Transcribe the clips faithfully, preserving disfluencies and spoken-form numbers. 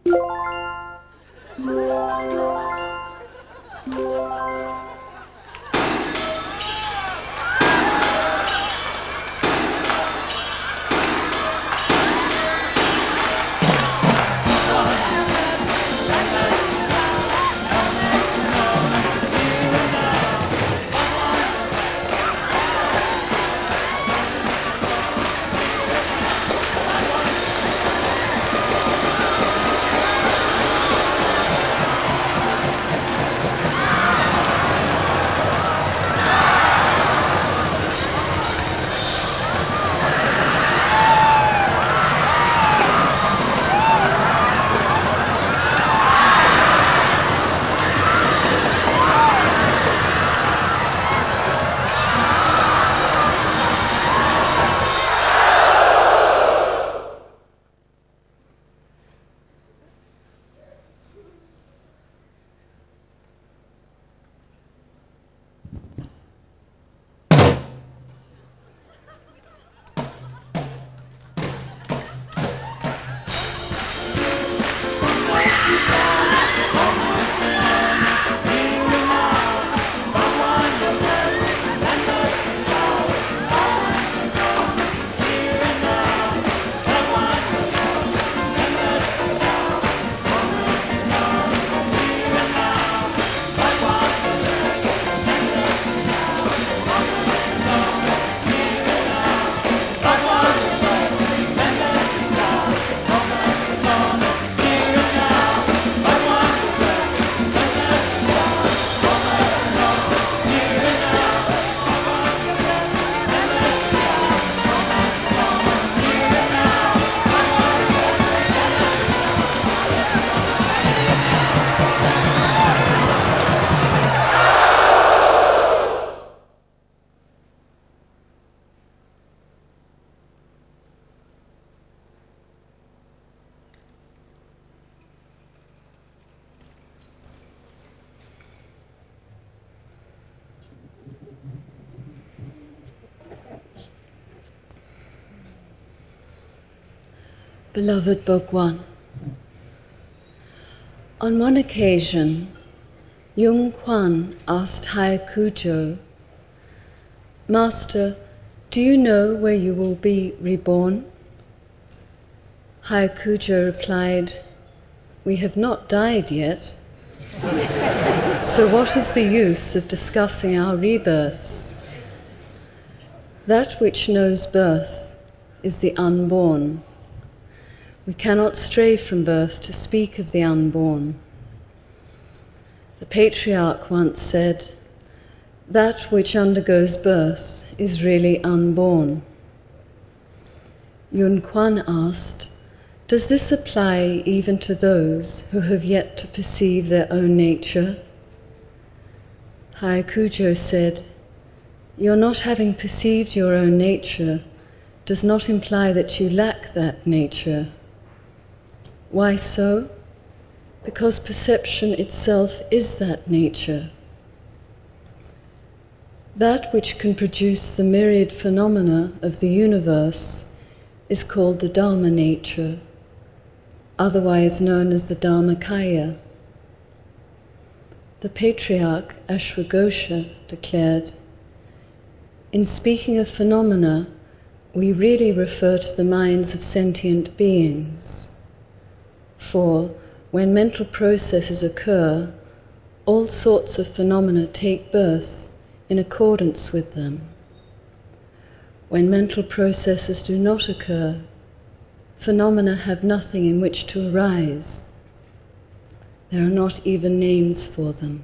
Beloved Bhagwan, on one occasion, Yung Kwan asked Hyakujo, "Master, do you know where you will be reborn?" Hyakujo replied, "We have not died yet. So what is the use of discussing our rebirths? That which knows birth is the unborn. We cannot stray from birth to speak of the unborn." The patriarch once said, "That which undergoes birth is really unborn." Yun Kwan asked, "Does this apply even to those who have yet to perceive their own nature?" Hyakujo said, "Your not having perceived your own nature does not imply that you lack that nature. Why so? Because perception itself is that nature. That which can produce the myriad phenomena of the universe is called the Dharma nature, otherwise known as the Dharmakaya." The patriarch Ashwagosha declared, "In speaking of phenomena, we really refer to the minds of sentient beings. For when mental processes occur, all sorts of phenomena take birth in accordance with them. When mental processes do not occur, phenomena have nothing in which to arise. There are not even names for them."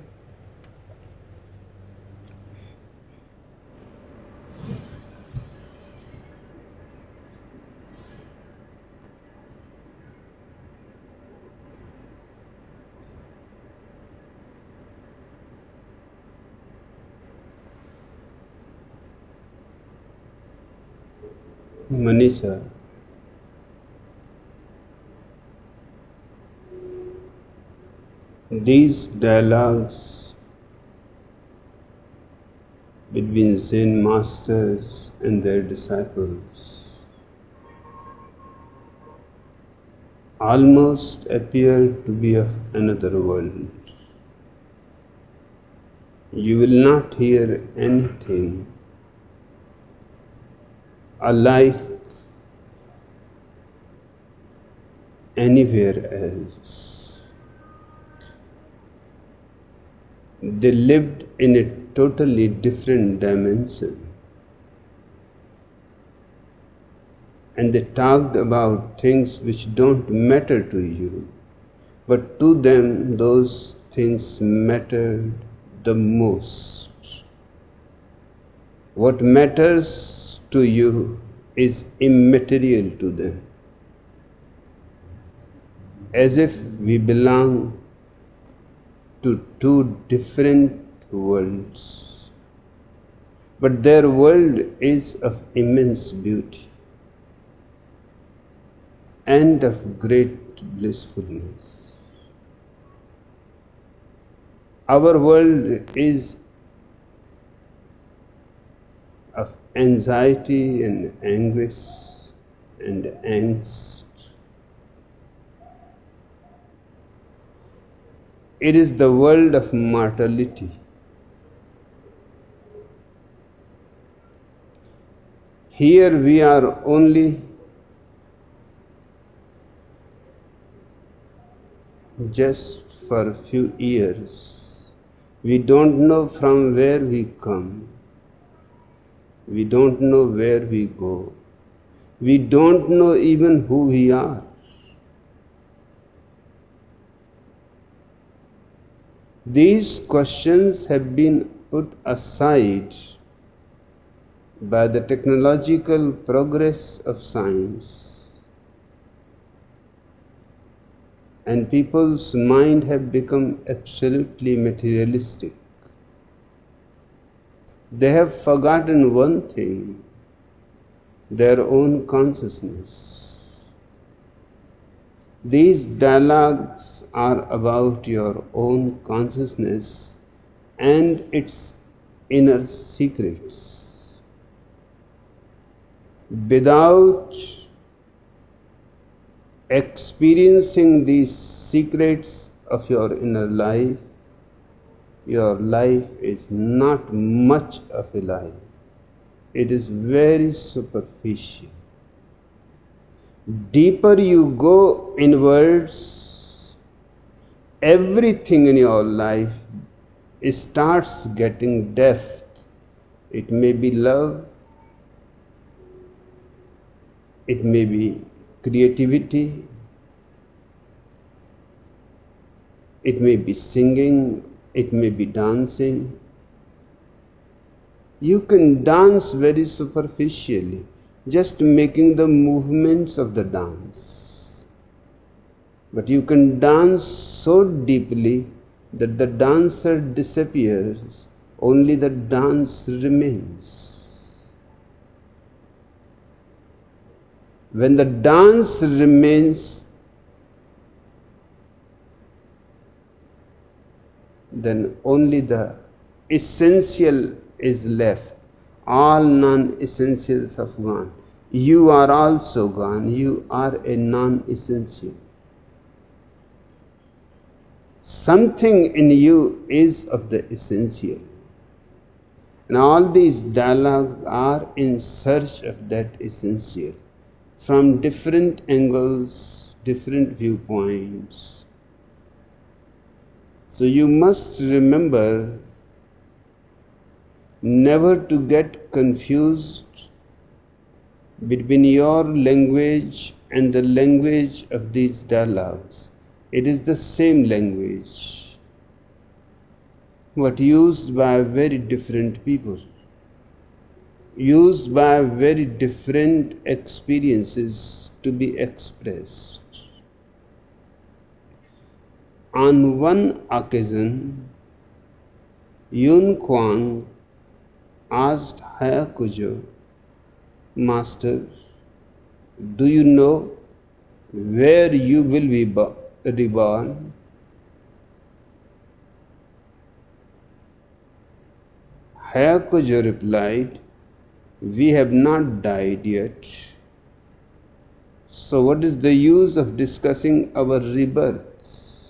Manisha, these dialogues between Zen masters and their disciples almost appear to be of another world. You will not hear anything alike anywhere else. They lived in a totally different dimension. And they talked about things which don't matter to you, but to them those things mattered the most. What matters to you is immaterial to them. As if we belong to two different worlds. But their world is of immense beauty and of great blissfulness. Our world is of anxiety and anguish and angst. It is the world of mortality. Here we are only just for a few years. We don't know from where we come. We don't know where we go. We don't know even who we are. These questions have been put aside by the technological progress of science. And people's mind have become absolutely materialistic. They have forgotten one thing, their own consciousness. These dialogues are about your own consciousness and its inner secrets. Without experiencing these secrets of your inner life, your life is not much of a life. It is very superficial. Deeper you go inwards, everything in your life starts getting depth. It may be love, it may be creativity, it may be singing, it may be dancing. You can dance very superficially, just making the movements of the dance. But you can dance so deeply that the dancer disappears, only the dance remains. When the dance remains, then only the essential is left. All non-essentials have gone. You are also gone. You are a non-essential. Something in you is of the essential. And all these dialogues are in search of that essential, from different angles, different viewpoints. So you must remember never to get confused between your language and the language of these dialogues. It is the same language, but used by very different people, used by very different experiences to be expressed. On one occasion, Yun Kuang asked Hyakujo, Master, do you know where you will be reborn? Hyakujo replied, we have not died yet, So what is the use of discussing our rebirths?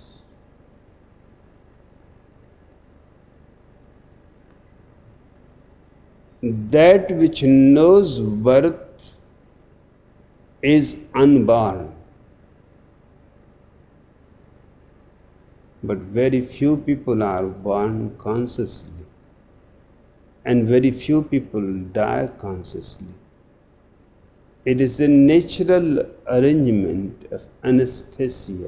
That which knows birth is unborn. But very few people are born consciously, and very few people die consciously. It is a natural arrangement of anesthesia.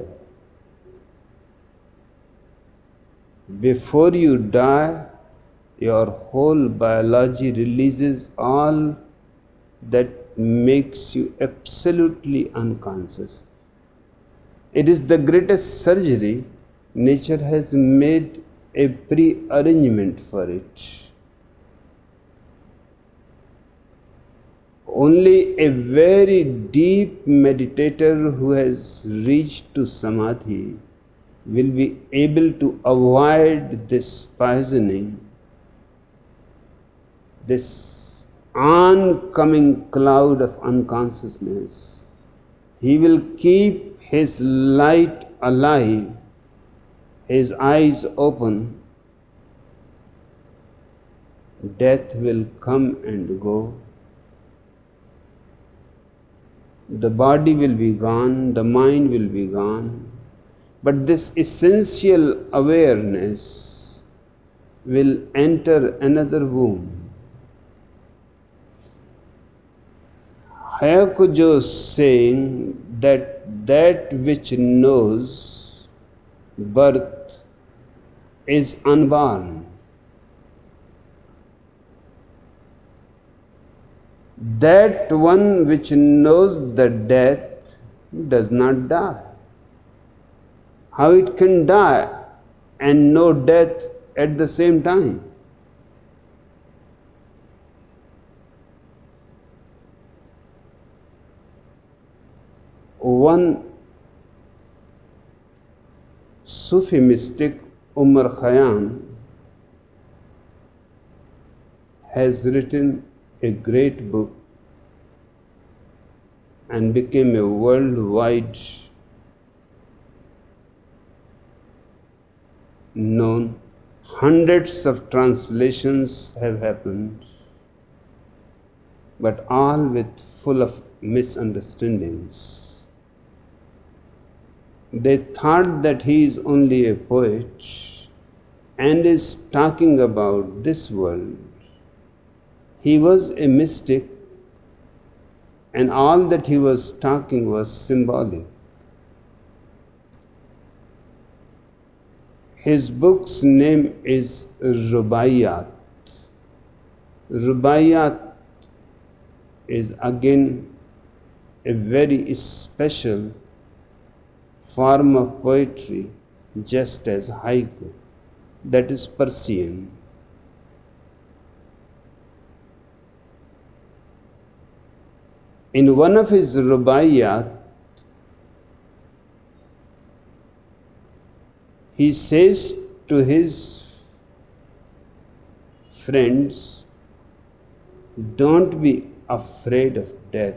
Before you die, your whole biology releases all that makes you absolutely unconscious. It is the greatest surgery. Nature has made a pre-arrangement for it. Only a very deep meditator who has reached to samadhi will be able to avoid this poisoning, this oncoming cloud of unconsciousness. He will keep his light alive, his eyes open. Death will come and go. The body will be gone, the mind will be gone, but this essential awareness will enter another womb. Hayakujo is saying that that which knows birth is unborn. That one which knows the death does not die. How it can die and know death at the same time? One Sufi mystic, Umar Khayyam, has written a great book and became a worldwide known. Hundreds of translations have happened, but all with full of misunderstandings. They thought that he is only a poet and is talking about this world. He was a mystic, and all that he was talking was symbolic. His book's name is Rubaiyat. Rubaiyat is again a very special form of poetry, just as haiku, that is Persian. In one of his rubaiyat, he says to his friends, don't be afraid of death,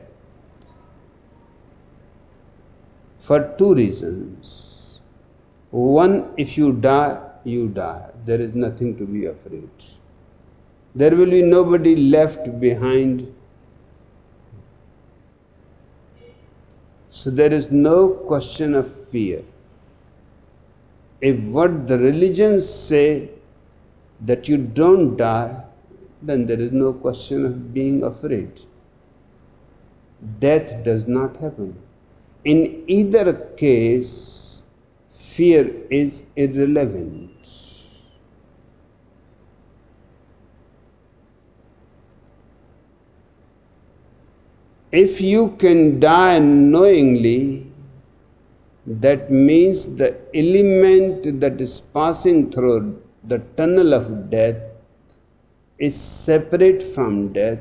for two reasons. One, if you die, you die. There is nothing to be afraid. There will be nobody left behind. So there is no question of fear. If what the religions say that you don't die, then there is no question of being afraid. Death does not happen. In either case, fear is irrelevant. If you can die knowingly, that means the element that is passing through the tunnel of death is separate from death.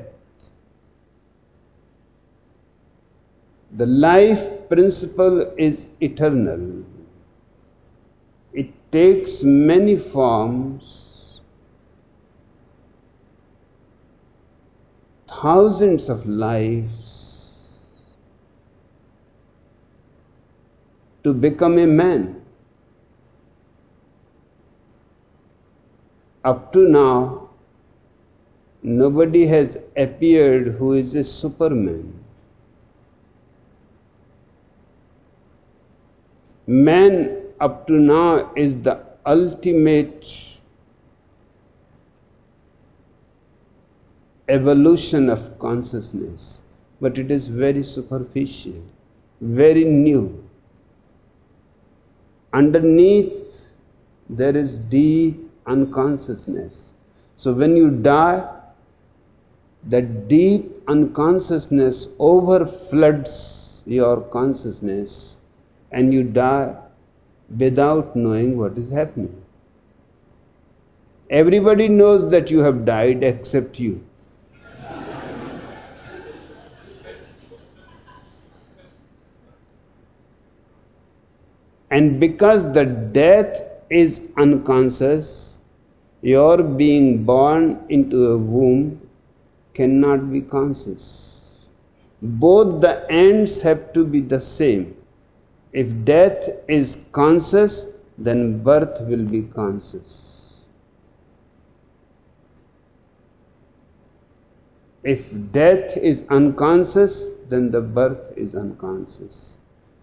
The life principle is eternal. It takes many forms, thousands of lives, to become a man. Up to now, nobody has appeared who is a Superman. Man up to now is the ultimate evolution of consciousness, but it is very superficial, very new. Underneath there is deep unconsciousness. So when you die, that deep unconsciousness overfloods your consciousness, and you die without knowing what is happening. Everybody knows that you have died except you. And because the death is unconscious, your being born into a womb cannot be conscious. Both the ends have to be the same. If death is conscious, then birth will be conscious. If death is unconscious, then the birth is unconscious.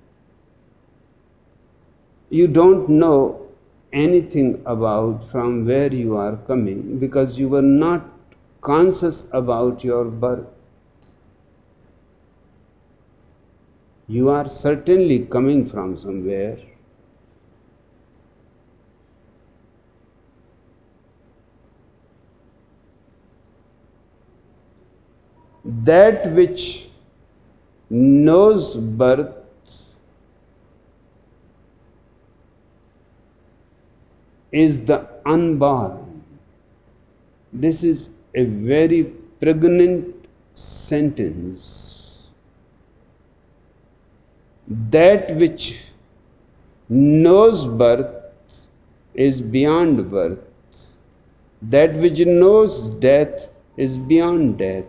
You don't know anything about from where you are coming because you were not conscious about your birth. You are certainly coming from somewhere. That which knows birth is the unborn. This is a very pregnant sentence. That which knows birth is beyond birth. That which knows death is beyond death.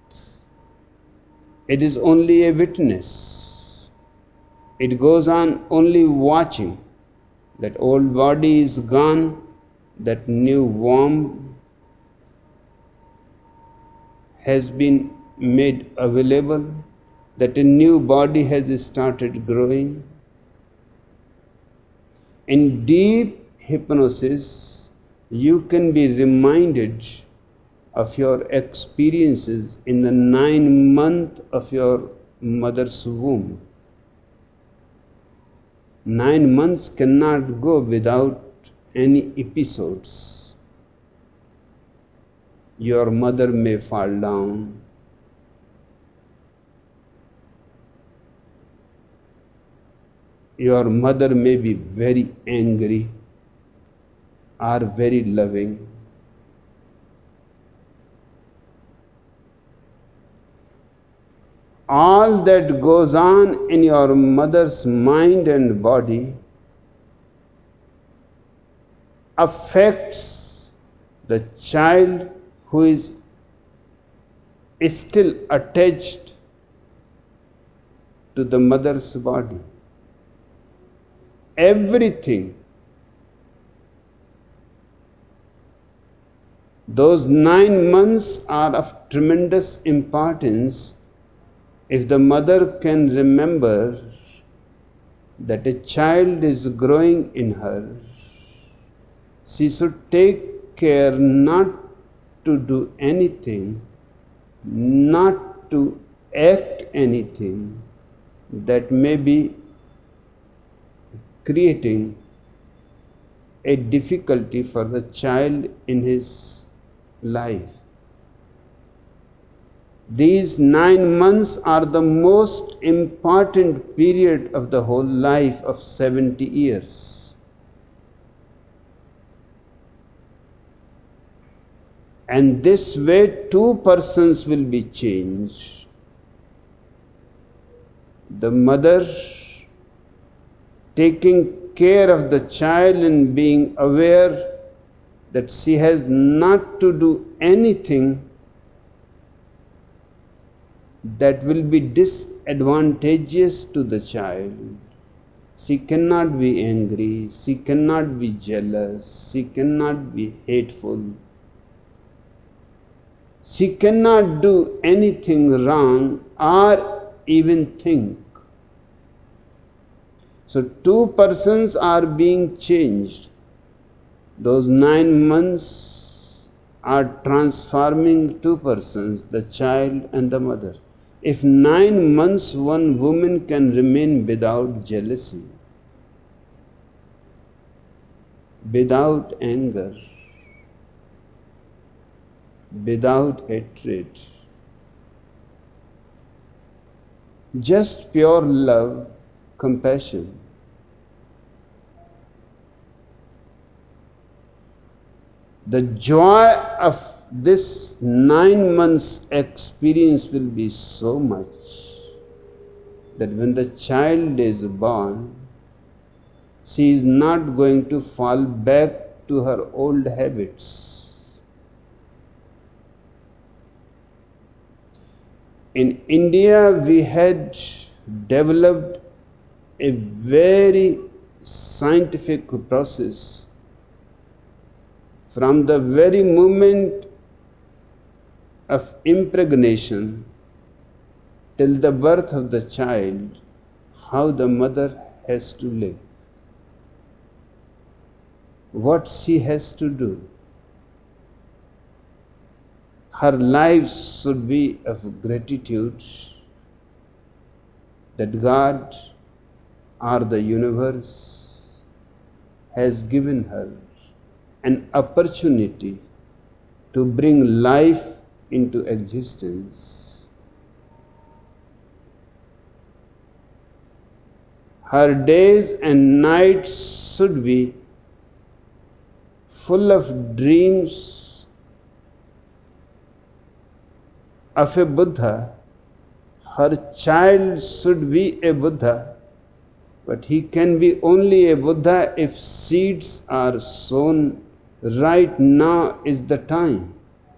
It is only a witness. It goes on only watching. That old body is gone, that new womb has been made available, that a new body has started growing. In deep hypnosis, you can be reminded of your experiences in the nine months of your mother's womb. Nine months cannot go without any episodes. Your mother may fall down. Your mother may be very angry or very loving. All that goes on in your mother's mind and body affects the child who is still attached to the mother's body. Everything. Those nine months are of tremendous importance. If the mother can remember that a child is growing in her, she should take care not to do anything, not to act anything that may be creating a difficulty for the child in his life. These nine months are the most important period of the whole life of seventy years. And this way two persons will be changed. The mother taking care of the child and being aware that she has not to do anything that will be disadvantageous to the child. She cannot be angry, she cannot be jealous, she cannot be hateful. She cannot do anything wrong or even think. So two persons are being changed. Those nine months are transforming two persons, the child and the mother. If nine months one woman can remain without jealousy, without anger, without hatred, just pure love, compassion, the joy of this nine months experience will be so much that when the child is born, she is not going to fall back to her old habits. In India, we had developed a very scientific process. From the very moment of impregnation till the birth of the child, how the mother has to live, what she has to do. Her life should be of gratitude that God or the universe has given her an opportunity to bring life into existence. Her days and nights should be full of dreams of a Buddha. Her child should be a Buddha, but he can be only a Buddha if seeds are sown. Right now is the time.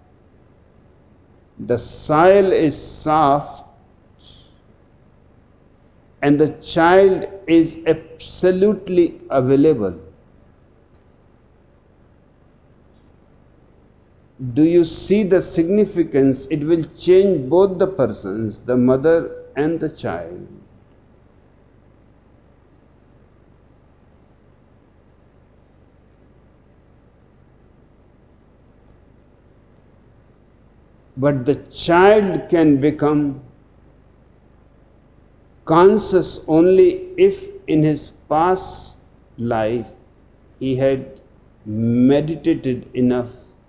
The soil is soft and the child is absolutely available. Do you see the significance? It will change both the persons, the mother and the child. But the child can become conscious only if in his past life he had meditated enough,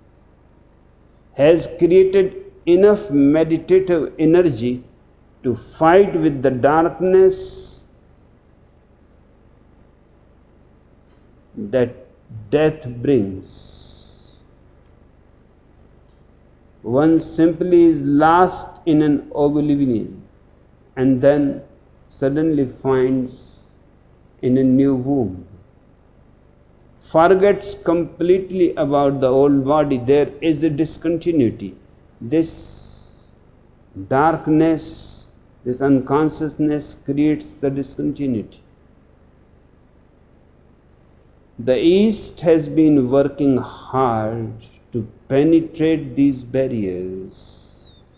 has created enough meditative energy to fight with the darkness that death brings. One simply is lost in an oblivion and then suddenly finds in a new womb. Forgets completely about the old body. There is a discontinuity. This darkness, this unconsciousness creates the discontinuity. The East has been working hard to penetrate these barriers,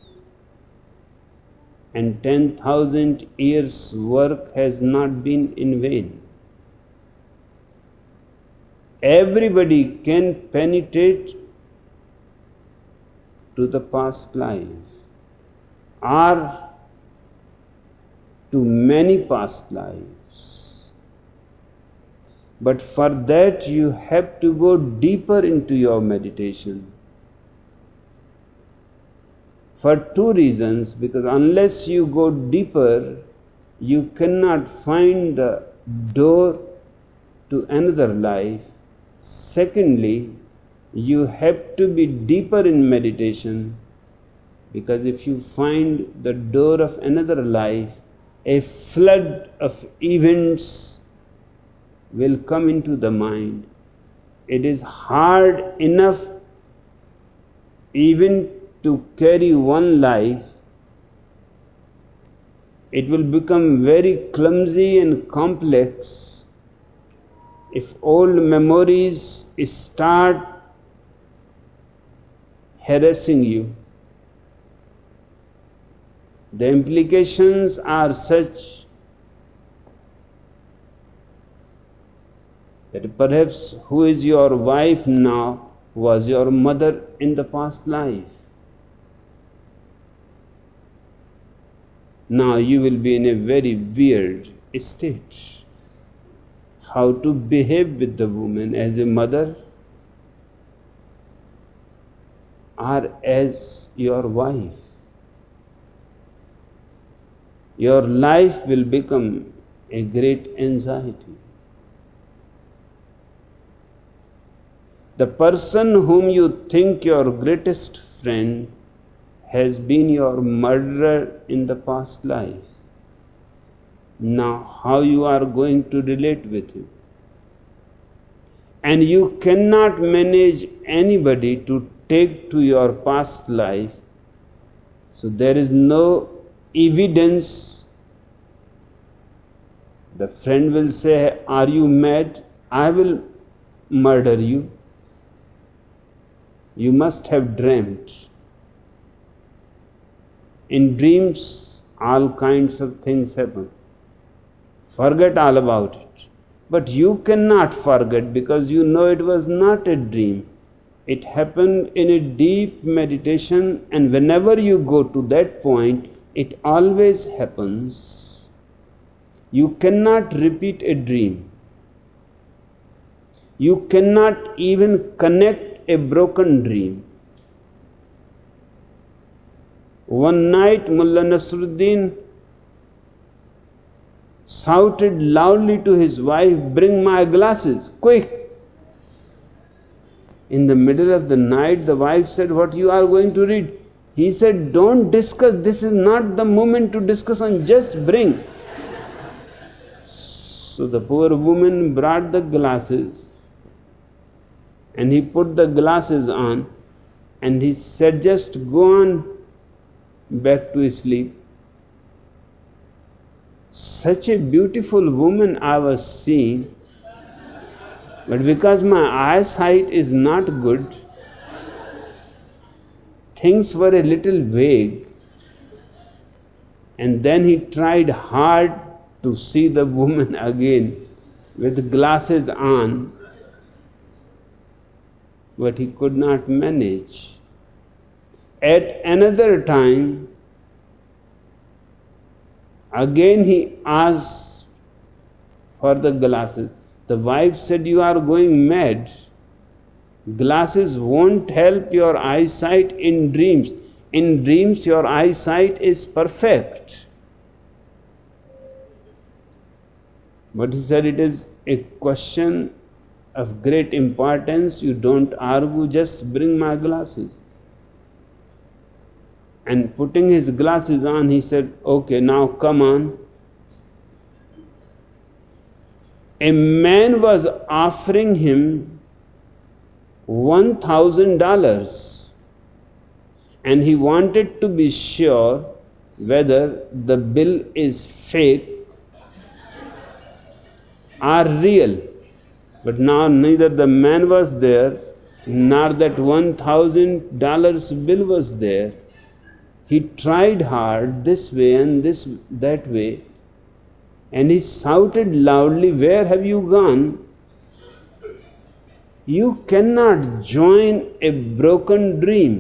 and ten thousand years' work has not been in vain. Everybody can penetrate to the past life or to many past lives. But for that you have to go deeper into your meditation. For two reasons, because unless you go deeper, you cannot find the door to another life. Secondly, you have to be deeper in meditation, because if you find the door of another life, a flood of events will come into the mind. It is hard enough even to carry one life, it will become very clumsy and complex if old memories start harassing you. The implications are such that perhaps who is your wife now was your mother in the past life. Now you will be in a very weird state. How to behave with the woman as a mother or as your wife. Your life will become a great anxiety. The person whom you think your greatest friend has been your murderer in the past life. Now how you are going to relate with him? And you cannot manage anybody to take to your past life. So there is no evidence. The friend will say, "Are you mad? I will murder you. You must have dreamt." In dreams, all kinds of things happen. Forget all about it. But you cannot forget because you know it was not a dream. It happened in a deep meditation, and whenever you go to that point, it always happens. You cannot repeat a dream. You cannot even connect a broken dream. One night, Mullah Nasruddin shouted loudly to his wife, "Bring my glasses, quick!" In the middle of the night, the wife said, "What you are going to read?" He said, "Don't discuss, this is not the moment to discuss on, just bring." So the poor woman brought the glasses and he put the glasses on and he said, "Just go on back to sleep." Such a beautiful woman I was seeing, but because my eyesight is not good, things were a little vague. And then he tried hard to see the woman again with glasses on, but he could not manage. At another time, again he asked for the glasses. The wife said, "You are going mad. Glasses won't help your eyesight in dreams. In dreams your eyesight is perfect." But he said, "It is a question of great importance. You don't argue, just bring my glasses." And putting his glasses on, he said, "Okay, now come on." A man was offering him one thousand dollars and he wanted to be sure whether the bill is fake or real. But now neither the man was there nor that one thousand dollars bill was there. He tried hard this way and this that way, and he shouted loudly, "Where have you gone?" You cannot join a broken dream.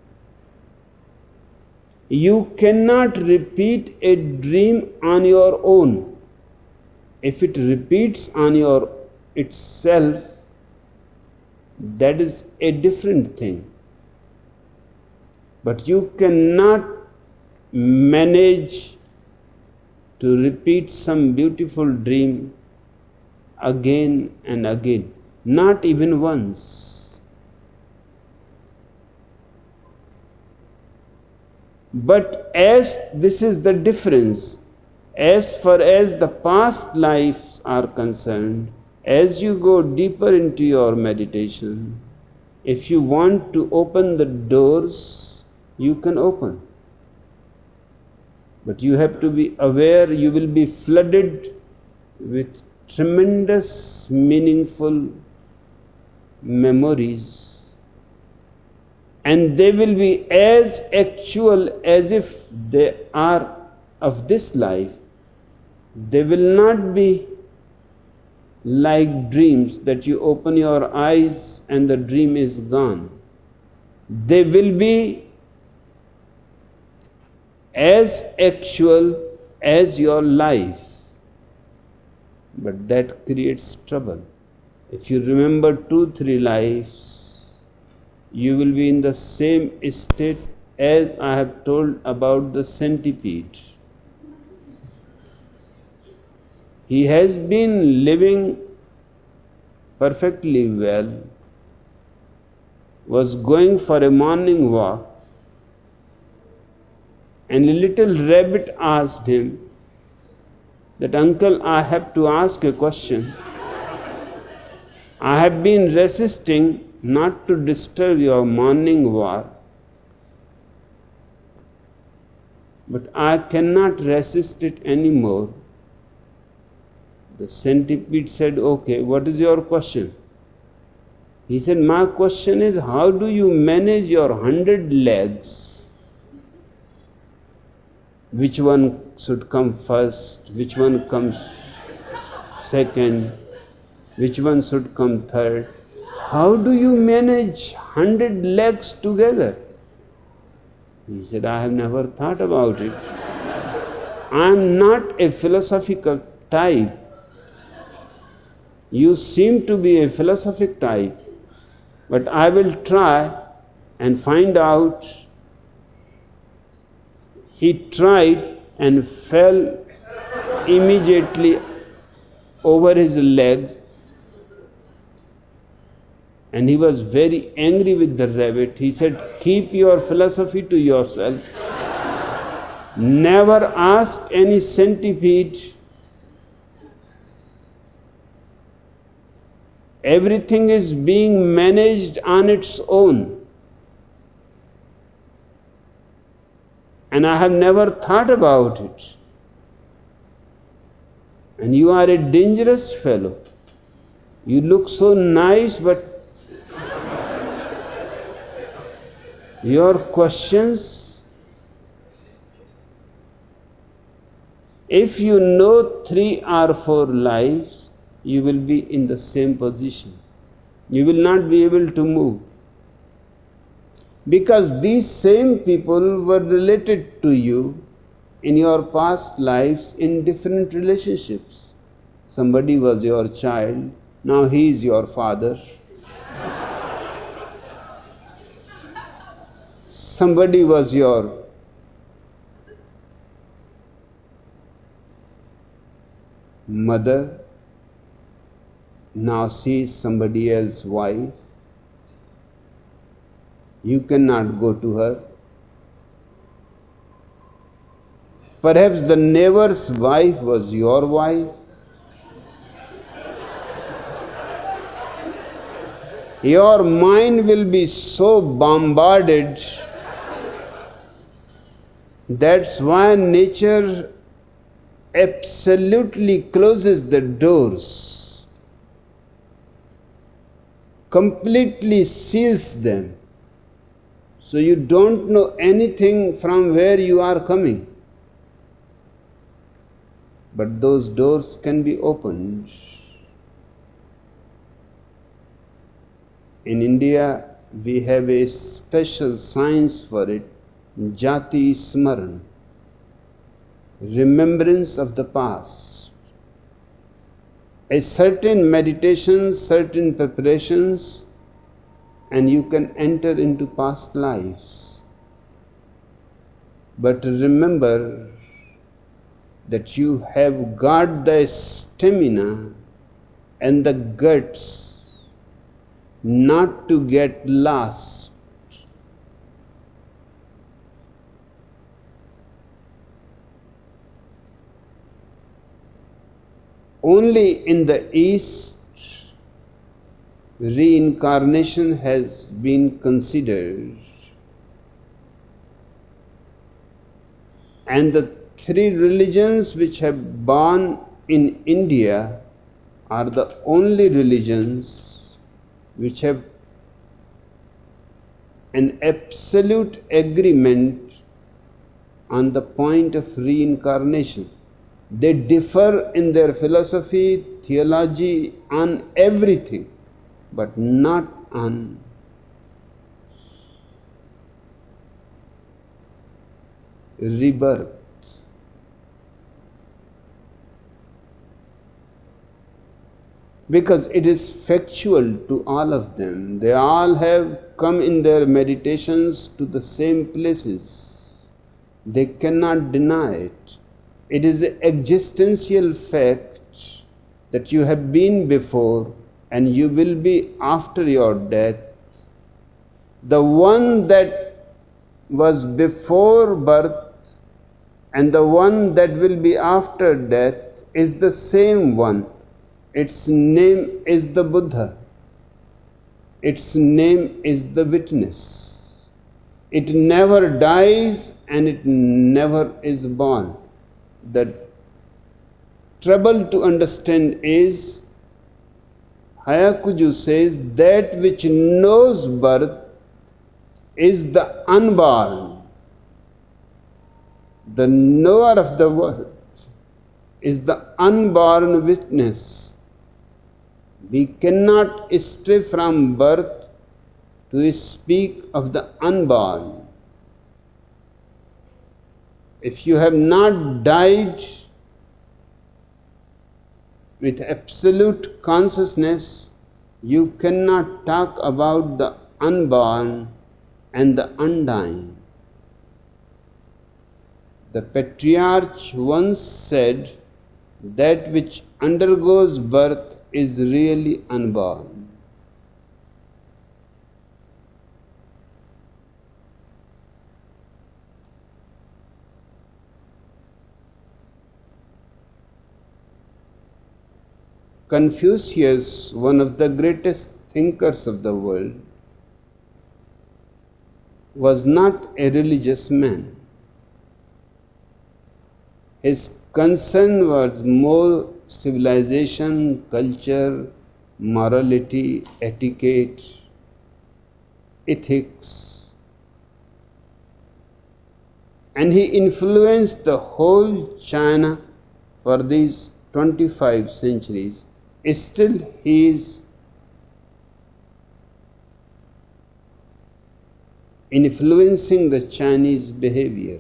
You cannot repeat a dream on your own. If it repeats on your itself, that is a different thing. But you cannot manage to repeat some beautiful dream again and again, not even once. But as this is the difference, as far as the past lives are concerned, as you go deeper into your meditation, if you want to open the doors, you can open. But you have to be aware you will be flooded with tremendous, meaningful memories, and they will be as actual as if they are of this life. They will not be like dreams that you open your eyes and the dream is gone. They will be as actual as your life. But that creates trouble. If you remember two, three lives, you will be in the same state as I have told about the centipede. He has been living perfectly well, was going for a morning walk, and a little rabbit asked him that, "Uncle, I have to ask a question. I have been resisting not to disturb your morning walk, but I cannot resist it anymore." The centipede said, "Okay, what is your question?" He said, "My question is, how do you manage your hundred legs? Which one should come first? Which one comes second? Which one should come third? How do you manage hundred legs together?" He said, "I have never thought about it. I am not a philosophical type. You seem to be a philosophic type, but I will try and find out." He tried and fell immediately over his legs, and he was very angry with the rabbit. He said, "Keep your philosophy to yourself. Never ask any centipede. Everything is being managed on its own. And I have never thought about it. And you are a dangerous fellow. You look so nice, but your questions, if you know three or four lives, you will be in the same position. You will not be able to move. Because these same people were related to you in your past lives in different relationships. Somebody was your child, now he is your father. Somebody was your mother, now she is somebody else's wife. You cannot go to her. Perhaps the neighbor's wife was your wife. Your mind will be so bombarded. That's why nature absolutely closes the doors, completely seals them. So you don't know anything from where you are coming. But those doors can be opened. In India, we have a special science for it, Jati Smaran, remembrance of the past. A certain meditation, certain preparations, and you can enter into past lives. But remember that you have got the stamina and the guts not to get lost. Only in the East reincarnation has been considered, and the three religions which have born in India are the only religions which have an absolute agreement on the point of reincarnation. They differ in their philosophy, theology, on everything, but not on rebirth. Because it is factual to all of them. They all have come in their meditations to the same places. They cannot deny it. It is an existential fact that you have been before and you will be after your death. The one that was before birth and the one that will be after death is the same one. Its name is the Buddha. Its name is the witness. It never dies and it never is born. The trouble to understand is, Hayakuju says, that which knows birth is the unborn. The knower of the world is the unborn witness. We cannot stray from birth to speak of the unborn. If you have not died with absolute consciousness, you cannot talk about the unborn and the undying. The patriarch once said, that which undergoes birth is really unborn. Confucius, one of the greatest thinkers of the world, was not a religious man. His concern was more civilization, culture, morality, etiquette, ethics. And he influenced the whole China for these twenty-five centuries. Still he is influencing the Chinese behavior.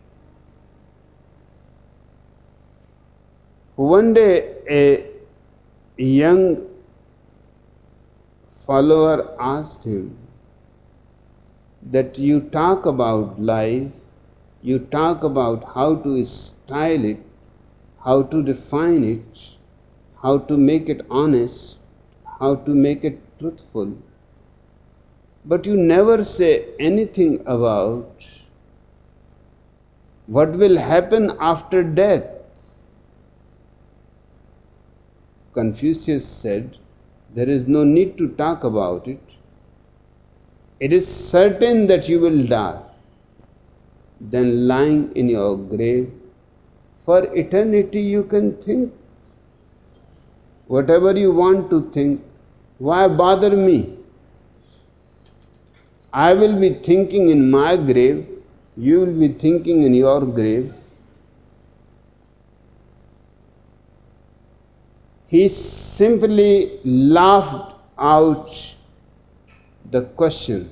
One day a young follower asked him that you talk about life, you talk about how to style it, how to define it, how to make it honest, how to make it truthful, but you never say anything about what will happen after death. Confucius said, there is no need to talk about it. It is certain that you will die. Then lying in your grave, for eternity you can think whatever you want to think. Why bother me? I will be thinking in my grave, you will be thinking in your grave. He simply laughed out the question,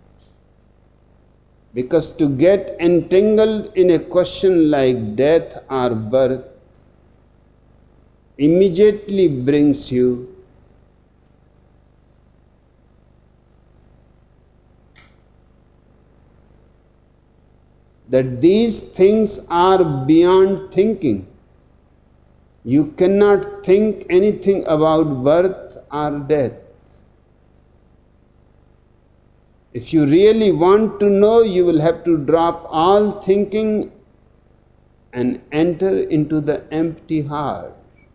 because to get entangled in a question like death or birth immediately brings you that these things are beyond thinking. You cannot think anything about birth or death. If you really want to know, you will have to drop all thinking and enter into the empty heart.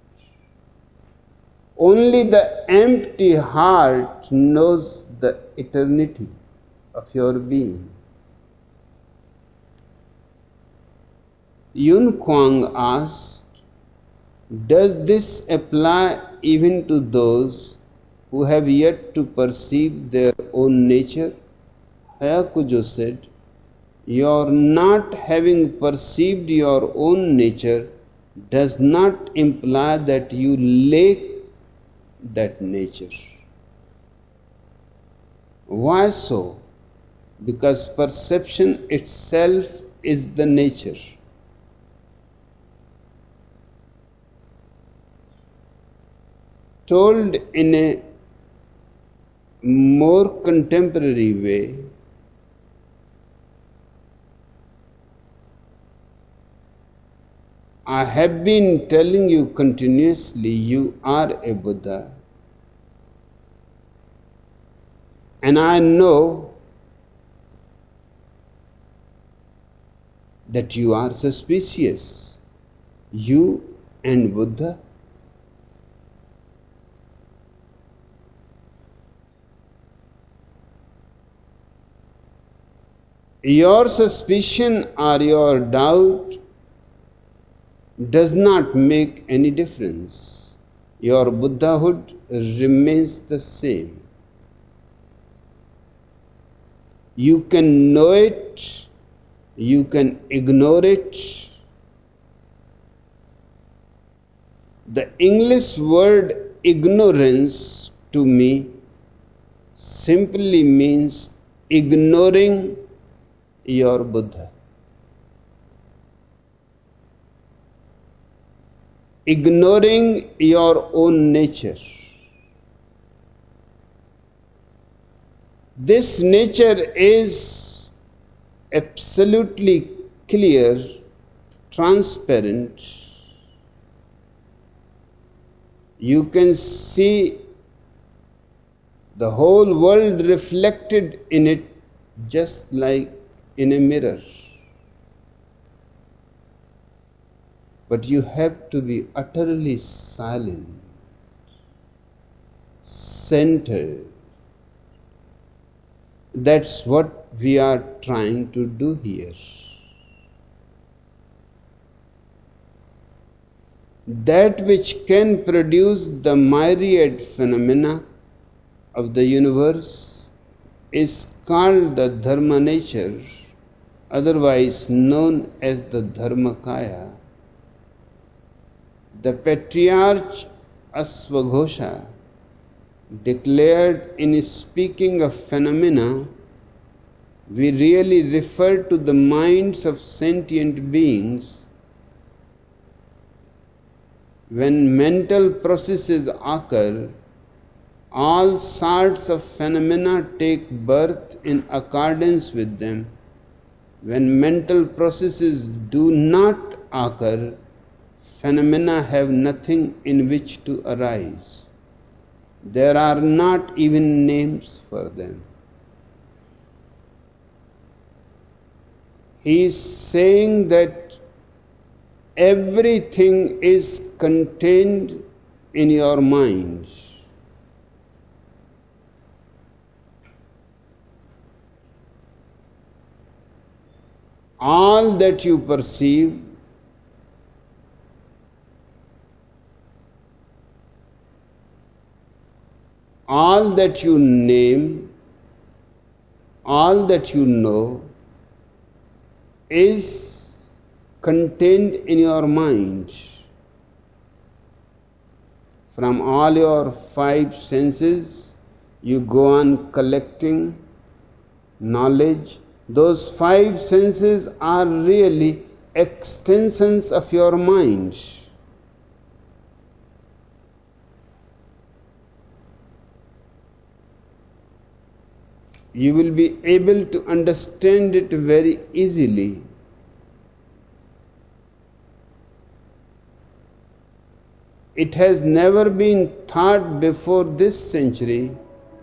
Only the empty heart knows the eternity of your being. Yun Kuang asked, does this apply even to those who have yet to perceive their own nature? Hyakujo said, your not having perceived your own nature does not imply that you lack that nature. Why so? Because perception itself is the nature. Told in a more contemporary way, I have been telling you continuously, you are a Buddha. And I know that you are suspicious. You and Buddha. Your suspicion or your doubt does not make any difference. Your Buddhahood remains the same. You can know it, you can ignore it. The English word ignorance to me simply means ignoring your Buddha. Ignoring your own nature. This nature is absolutely clear, transparent. You can see the whole world reflected in it just like in a mirror. But you have to be utterly silent, centered. That's what we are trying to do here. That which can produce the myriad phenomena of the universe is called the Dharma nature, otherwise known as the Dharmakaya. The Patriarch Asvaghosha declared in speaking of phenomena, we really refer to the minds of sentient beings. When mental processes occur, all sorts of phenomena take birth in accordance with them. When mental processes do not occur, phenomena have nothing in which to arise. There are not even names for them. He is saying that everything is contained in your mind. All that you perceive, all that you name, all that you know is contained in your mind. From all your five senses, you go on collecting knowledge. Those five senses are really extensions of your mind. You will be able to understand it very easily. It has never been thought before this century.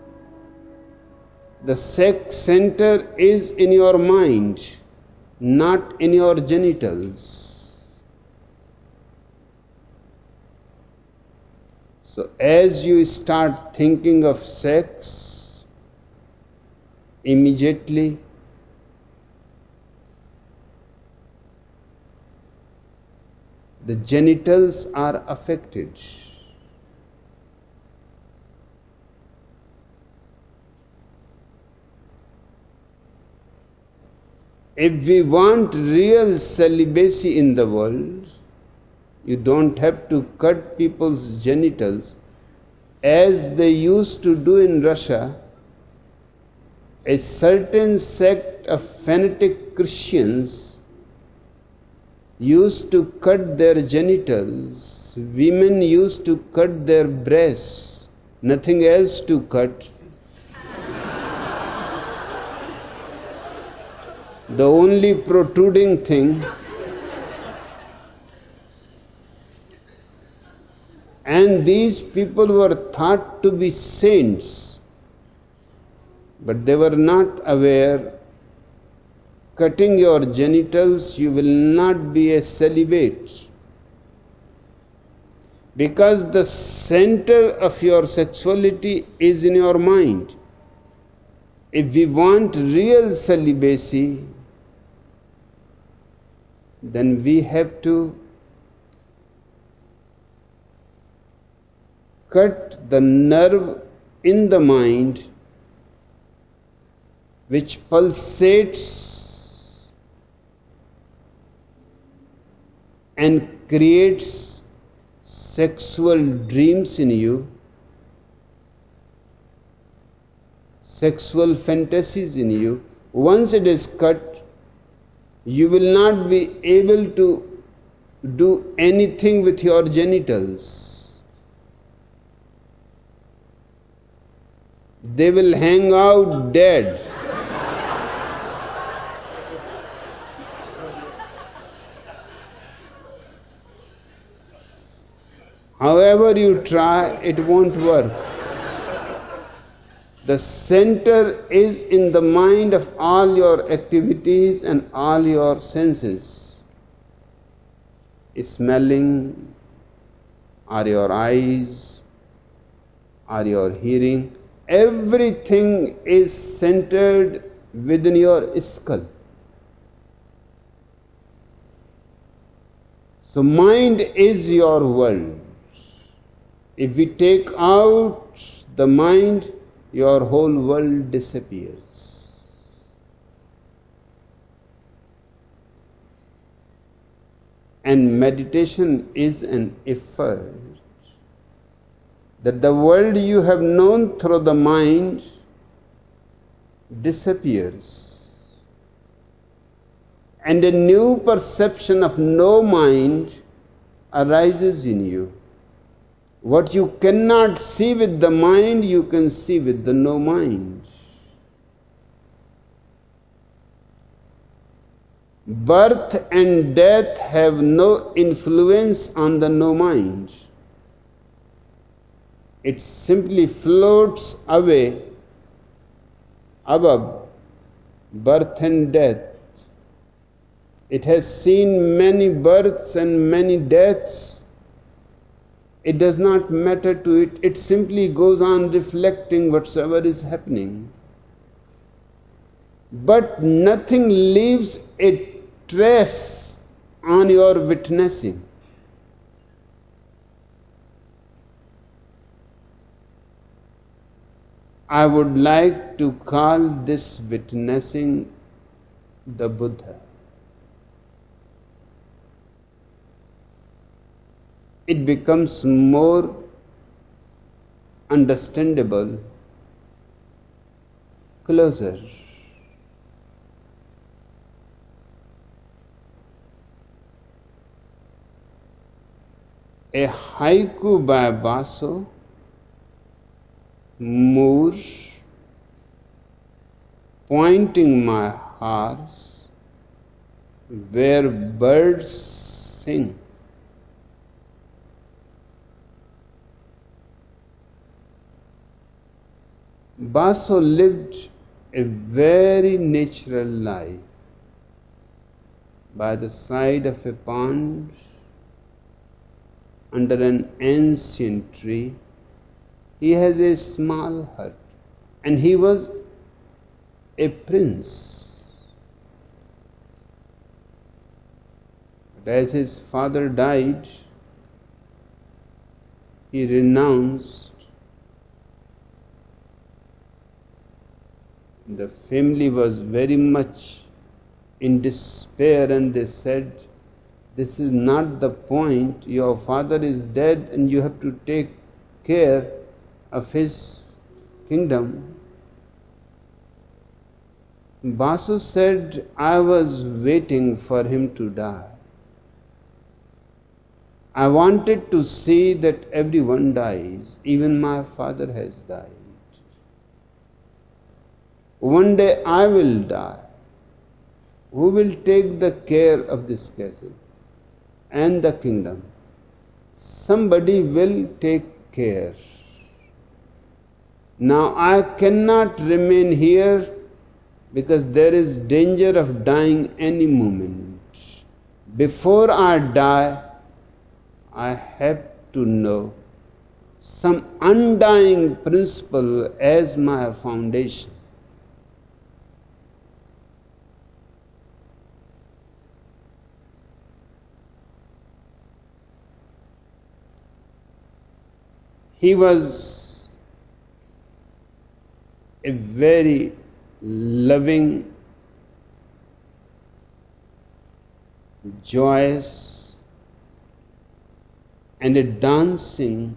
The sex center is in your mind, not in your genitals. So as you start thinking of sex, immediately the genitals are affected. If we want real celibacy in the world, you don't have to cut people's genitals as they used to do in Russia. A certain sect of fanatic Christians used to cut their genitals. Women used to cut their breasts, nothing else to cut. The only protruding thing, and these people were thought to be saints, but they were not aware. Cutting your genitals, you will not be a celibate, because the center of your sexuality is in your mind. If we want real celibacy, then we have to cut the nerve in the mind which pulsates and creates sexual dreams in you, sexual fantasies in you. Once it is cut, you will not be able to do anything with your genitals. They will hang out dead. However you try, it won't work. The center is in the mind of all your activities and all your senses. Smelling, or your eyes, or your hearing, everything is centered within your skull. So mind is your world. If we take out the mind, your whole world disappears. And meditation is an effort that the world you have known through the mind disappears, and a new perception of no mind arises in you. What you cannot see with the mind, you can see with the no mind. Birth and death have no influence on the no mind. It simply floats away above birth and death. It has seen many births and many deaths. It does not matter to it. It simply goes on reflecting whatsoever is happening. But nothing leaves a trace on your witnessing. I would like to call this witnessing the Buddha. It becomes more understandable closer. A haiku by Baso, Moor, pointing my horse where birds sing. Baso lived a very natural life by the side of a pond under an ancient tree. He has a small hut, and he was a prince. as his father died, he renounced. The family was very much in despair, and they said, "This is not the point. Your father is dead and you have to take care of his kingdom." Basu said, "I was waiting for him to die. I wanted to see that everyone dies. Even my father has died. One day I will die. Who will take the care of this castle and the kingdom? Somebody will take care. Now I cannot remain here because there is danger of dying any moment. Before I die, I have to know some undying principle as my foundation." He was a very loving, joyous, and a dancing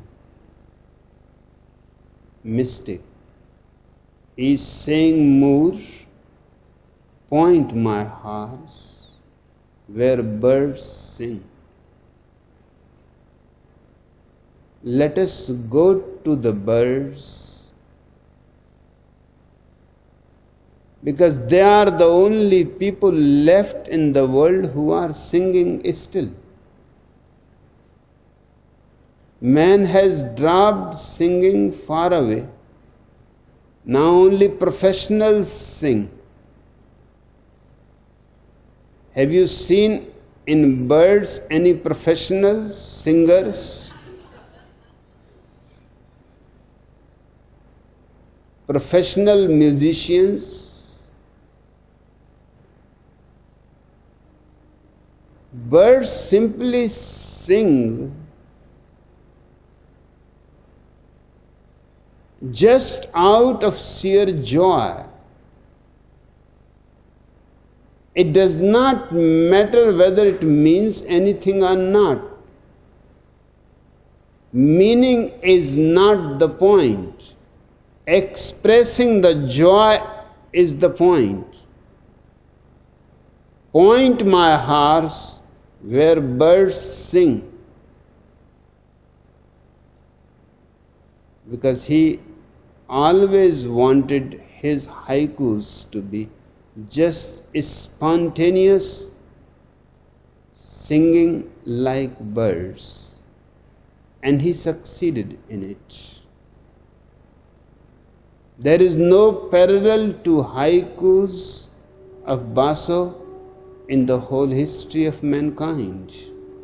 mystic. He is saying, "Moor, point my horse where birds sing. Let us go to the birds, because they are the only people left in the world who are singing still. Man has dropped singing far away. Now only professionals sing. Have you seen in birds any professional singers? Professional musicians? Birds simply sing just out of sheer joy. It does not matter whether it means anything or not. Meaning is not the point. Expressing the joy is the point. Point my horse where birds sing. Because he always wanted his haikus to be just spontaneous singing like birds, and he succeeded in it. There is no parallel to haikus of Baso in the whole history of mankind.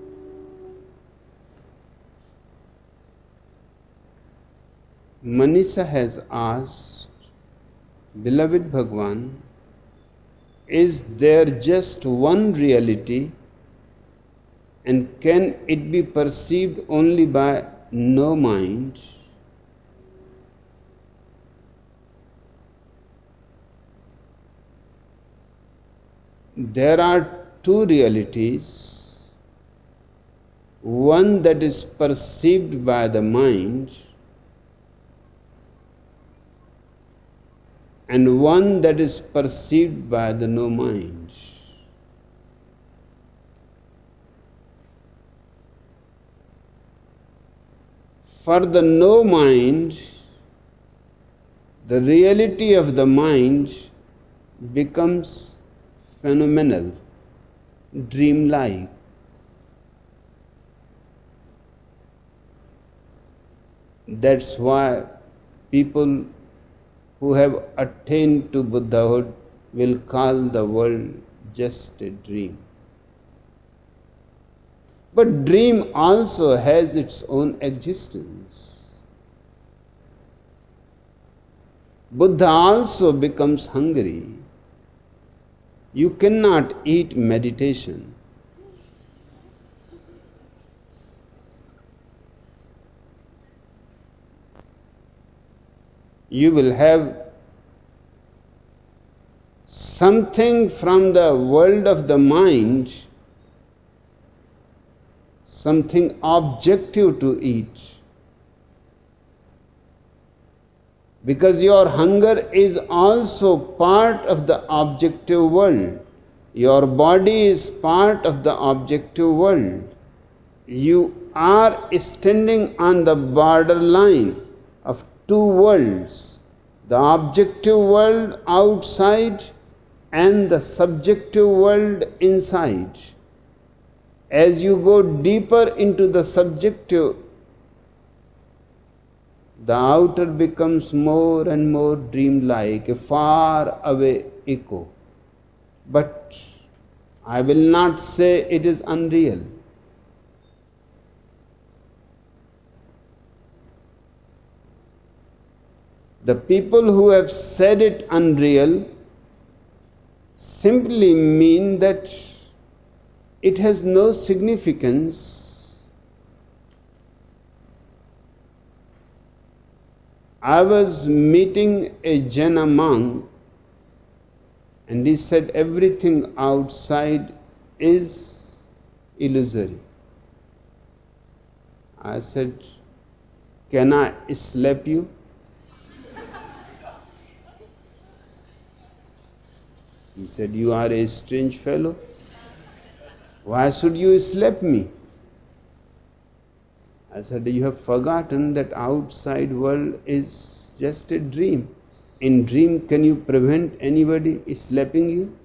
Manisha has asked, "Beloved Bhagwan, is there just one reality, and can it be perceived only by no mind?" There are two realities, one that is perceived by the mind and one that is perceived by the no mind. For the no mind, the reality of the mind becomes phenomenal, dreamlike. That's why people who have attained to Buddhahood will call the world just a dream. But dream also has its own existence. Buddha also becomes hungry. You cannot eat meditation. you will have something from the world of the mind, something objective to eat. Because your hunger is also part of the objective world. Your body is part of the objective world. You are standing on the borderline of two worlds, the objective world outside and the subjective world inside. As you go deeper into the subjective, the outer becomes more and more dreamlike, a far away echo. But I will not say it is unreal. The people who have said it unreal simply mean that it has no significance. I was meeting a Jaina monk and he said everything outside is illusory. I said, can I slap you? He said, you are a strange fellow. Why should you slap me? I said, you have forgotten that outside world is just a dream. In dream, can you prevent anybody slapping you?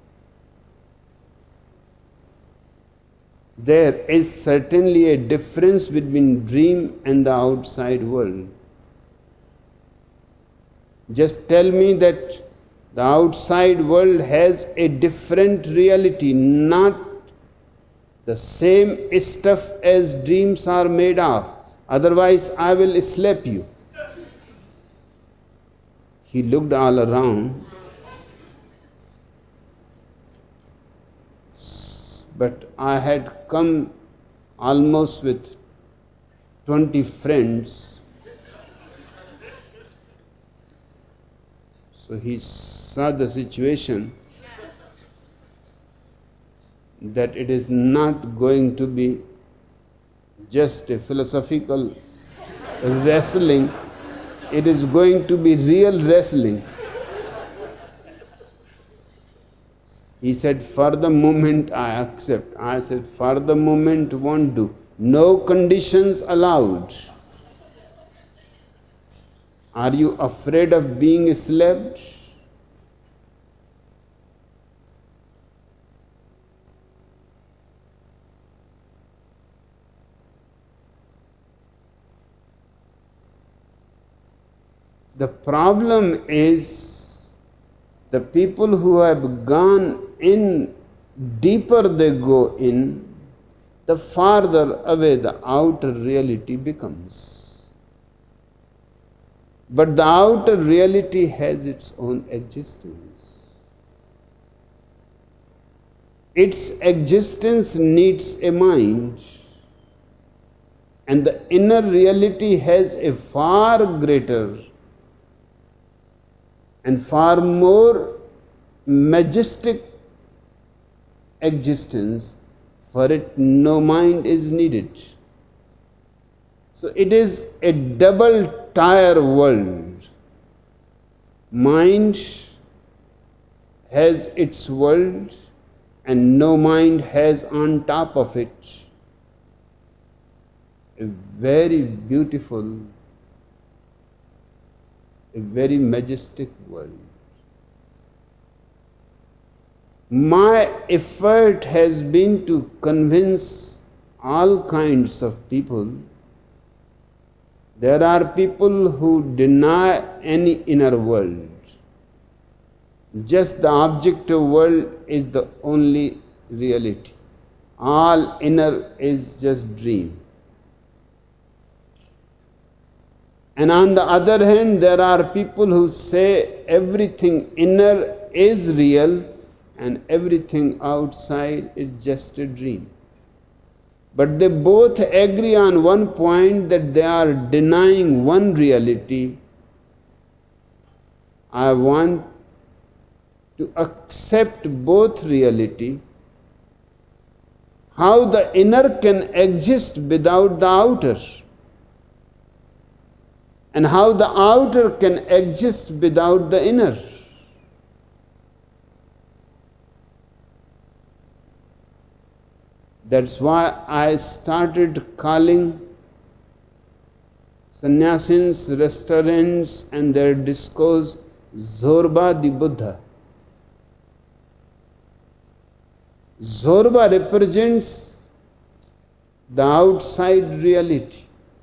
There is certainly a difference between dream and the outside world. Just tell me that the outside world has a different reality, not the same stuff as dreams are made of. Otherwise, I will slap you. He looked all around, but I had come almost with twenty friends. So he saw the situation that it is not going to be just a philosophical wrestling, it is going to be real wrestling. He said, for the moment I accept. I said, for the moment won't do. No conditions allowed. Are you afraid of being slapped? The problem is the people who have gone in, deeper they go in, the farther away the outer reality becomes. But the outer reality has its own existence. Its existence needs a mind, and the inner reality has a far greater and far more majestic existence. For it, no mind is needed. So it is a double tire world. Mind has its world, and no mind has on top of it a very beautiful, a very majestic world. My effort has been to convince all kinds of people. There are people who deny any inner world. Just the objective world is the only reality. All inner is just dream. And on the other hand, there are people who say everything inner is real and everything outside is just a dream. But they both agree on one point, that they are denying one reality I want to accept both reality, how the inner can exist without the outer, and how the outer can exist without the inner. That's why I started calling sannyasins, restaurants and their discourse Zorba the Buddha. Zorba represents the outside reality.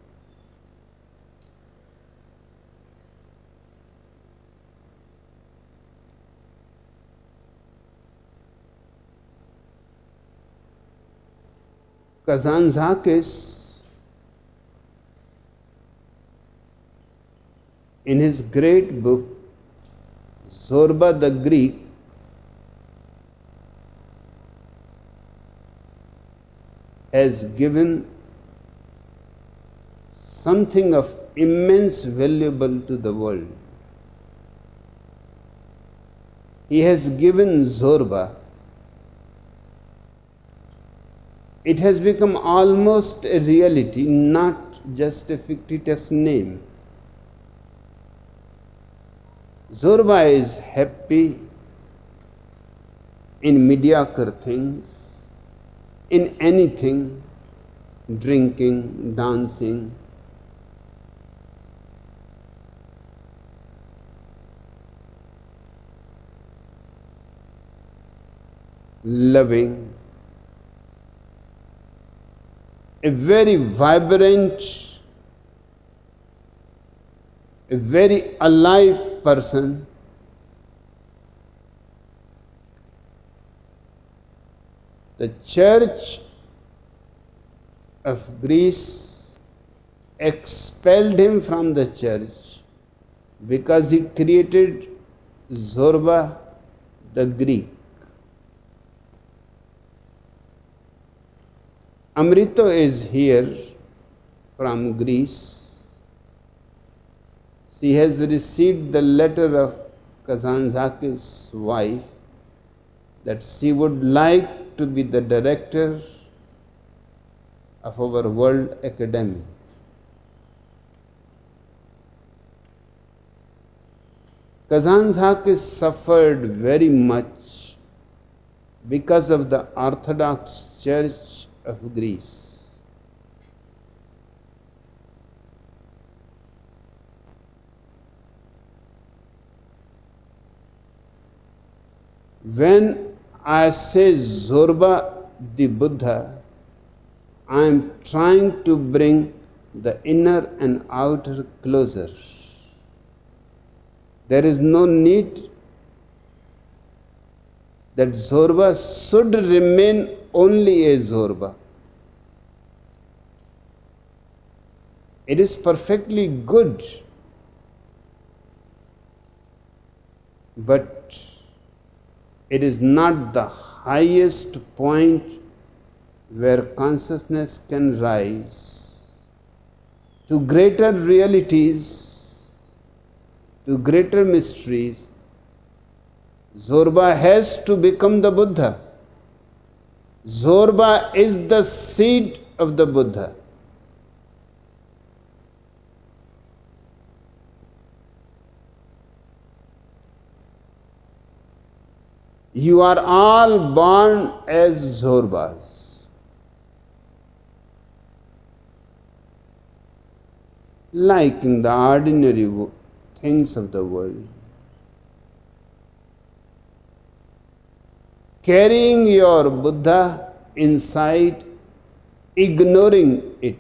Kazantzakis, in his great book Zorba the Greek, has given something of immense valuable to the world. He has given Zorba. It has become almost a reality, not just a fictitious name. Zorba is happy in mediocre things, in anything, drinking, dancing, loving, a very vibrant, a very alive person. The Church of Greece expelled him from the church because he created Zorba the Greek. Amrito is here from Greece. She has received the letter of Kazantzakis' wife that she would like to be the director of our World Academy. Kazantzakis suffered very much because of the Orthodox Church of Greece. When I say Zorba the Buddha, I am trying to bring the inner and outer closer. There is no need that Zorba should remain only a Zorba. It is perfectly good, but it is not the highest point where consciousness can rise to greater realities, to greater mysteries. Zorba has to become the Buddha. Zorba is the seed of the Buddha. You are all born as Zorbas. Liking the ordinary things of the world. Carrying your Buddha inside, ignoring it.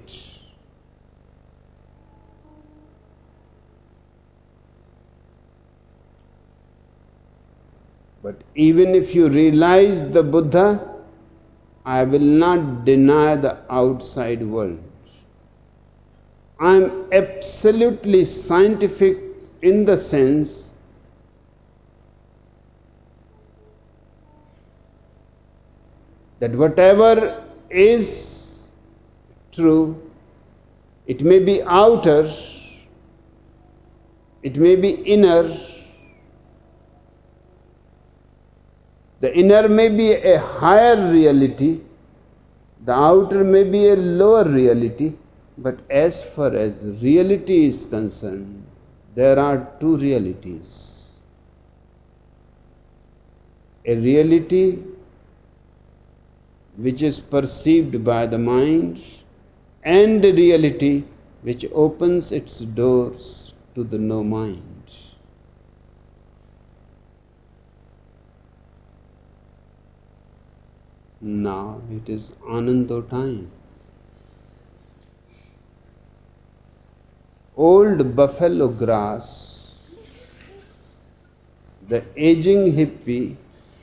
But even if you realize the Buddha, I will not deny the outside world. I am absolutely scientific in the sense that whatever is true, it may be outer, it may be inner, The inner may be a higher reality, the outer may be a lower reality, but as far as reality is concerned, there are two realities. A reality which is perceived by the mind, and a reality which opens its doors to the no mind. Now it is Anando time. Old buffalo grass, the aging hippie,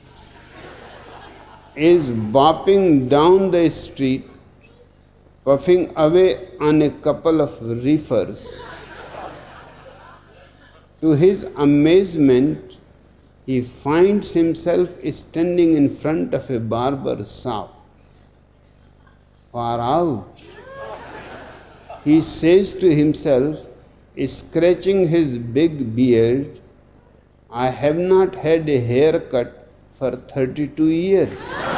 is bopping down the street, puffing away on a couple of reefers. To his amazement, he finds himself standing in front of a barber shop. Far out, he says to himself, scratching his big beard, I have not had a haircut for thirty-two years.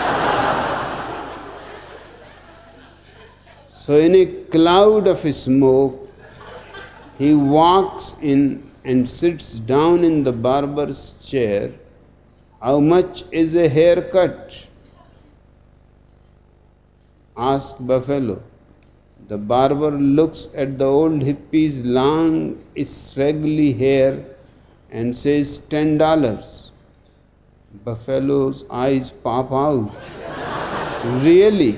So in a cloud of smoke, he walks in and sits down in the barber's chair. How much is a haircut? Asked Buffalo. The barber looks at the old hippie's long, straggly hair and says, ten dollars. Buffalo's eyes pop out. Really?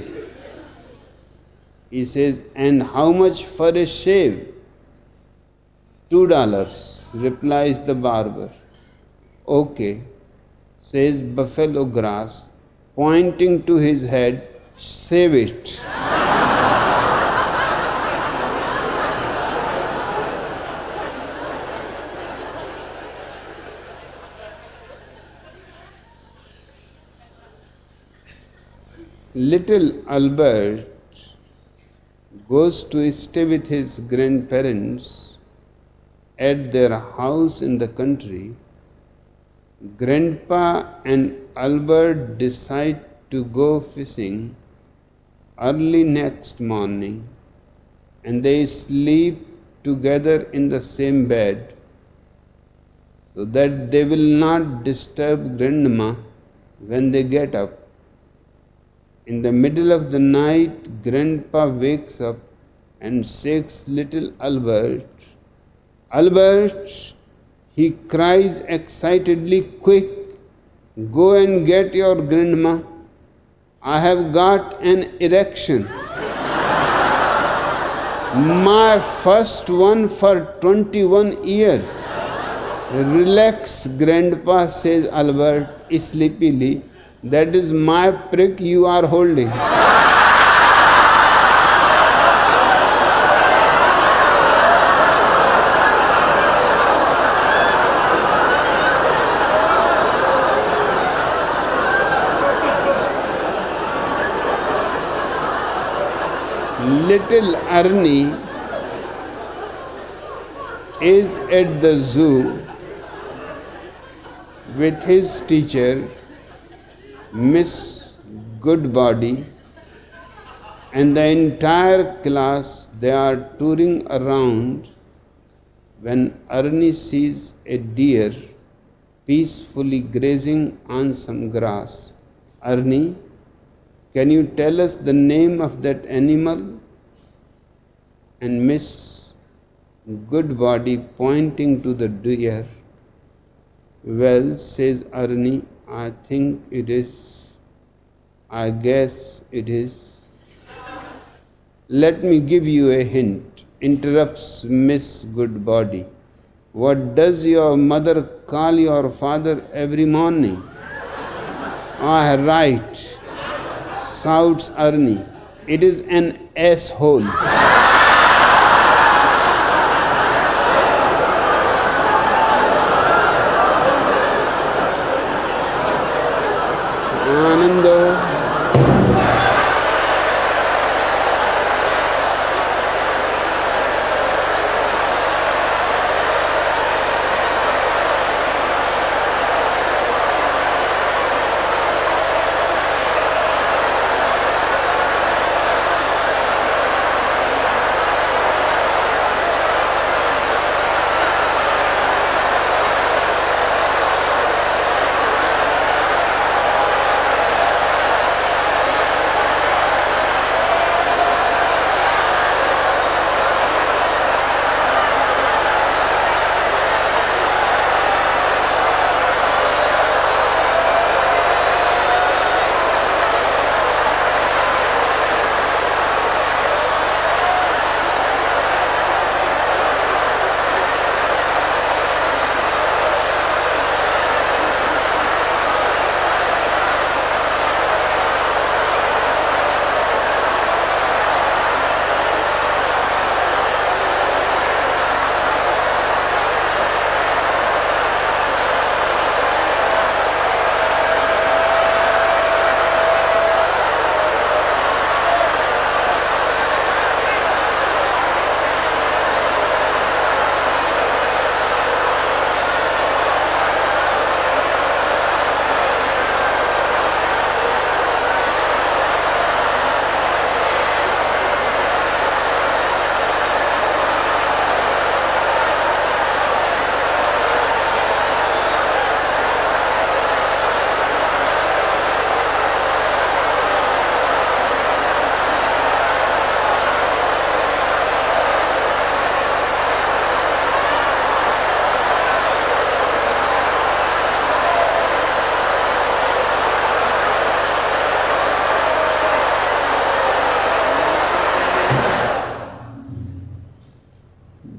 He says, and how much for a shave? Two dollars, replies the barber. Okay, says Buffalo Grass, pointing to his head, shave it. Little Albert goes to stay with his grandparents at their house in the country. Grandpa and Albert decide to go fishing early next morning, and they sleep together in the same bed so that they will not disturb Grandma when they get up. In the middle of the night, Grandpa wakes up and shakes little Albert. Albert, he cries excitedly, quick, go and get your grandma. I have got an erection. My first one for twenty-one years. Relax, Grandpa, says Albert sleepily. That is my prick you are holding. Little Ernie is at the zoo with his teacher, Miss Goodbody, and the entire class. They are touring around when Ernie sees a deer peacefully grazing on some grass. Ernie, can you tell us the name of that animal? And Miss Goodbody, pointing to the deer, well, says Ernie, I think it is, I guess it is. Let me give you a hint, interrupts Miss Goodbody. What does your mother call your father every morning? Ah, right, shouts Ernie. It is an asshole. Anando.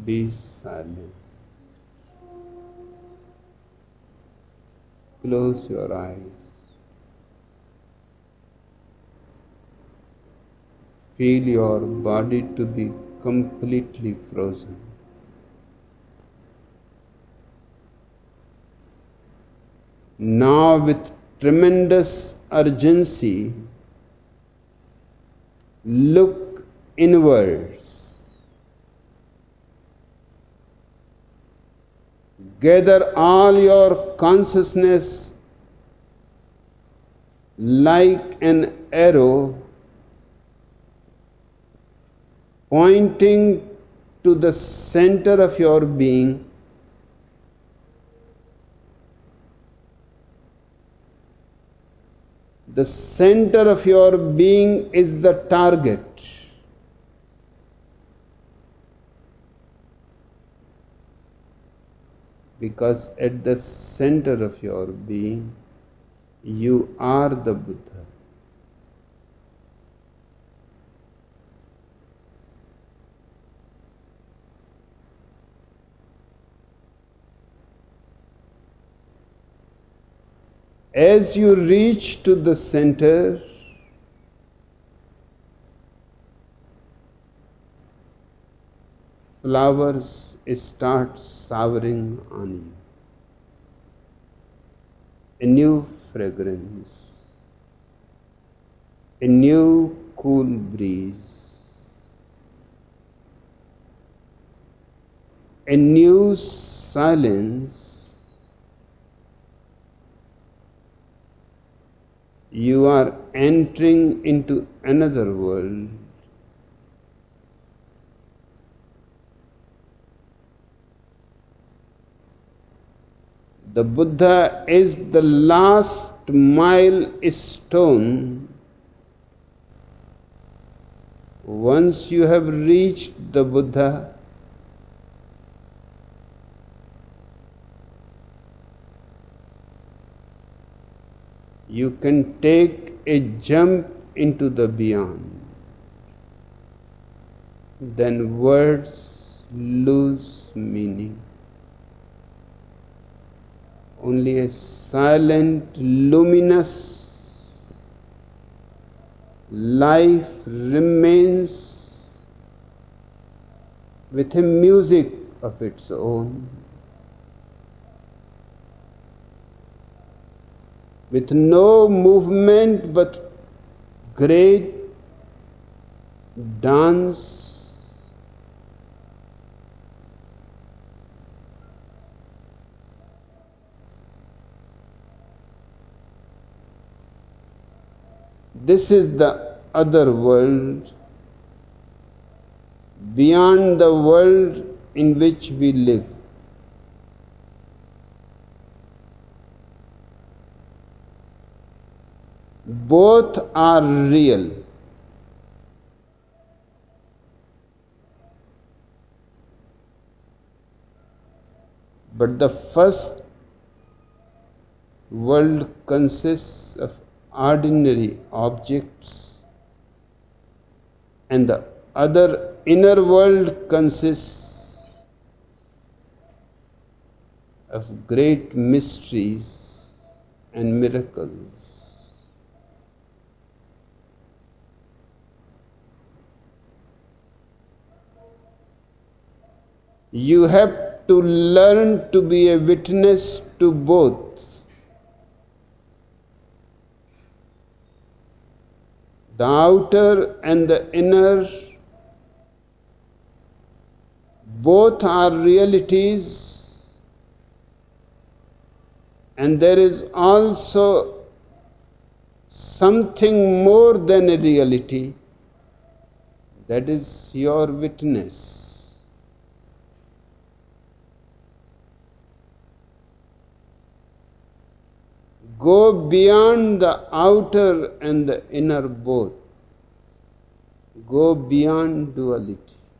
Be silent. Close your eyes. Feel your body to be completely frozen. Now, with tremendous urgency, look inwards. Gather all your consciousness like an arrow pointing to the center of your being. The center of your being is the target. Because at the center of your being, you are the Buddha. As you reach to the center, flowers start showering on you. A new fragrance, a new cool breeze, a new silence. You are entering into another world. The Buddha is the last milestone. Once you have reached the Buddha, you can take a jump into the beyond. Then words lose meaning. Only a silent, luminous life remains with a music of its own, with no movement but great dance. This is the other world, beyond the world in which we live. Both are real. But the first world consists of ordinary objects, and the other inner world consists of great mysteries and miracles. You have to learn to be a witness to both. The outer and the inner, both are realities, and there is also something more than a reality, that is your witness. Go beyond the outer and the inner both. Go beyond duality.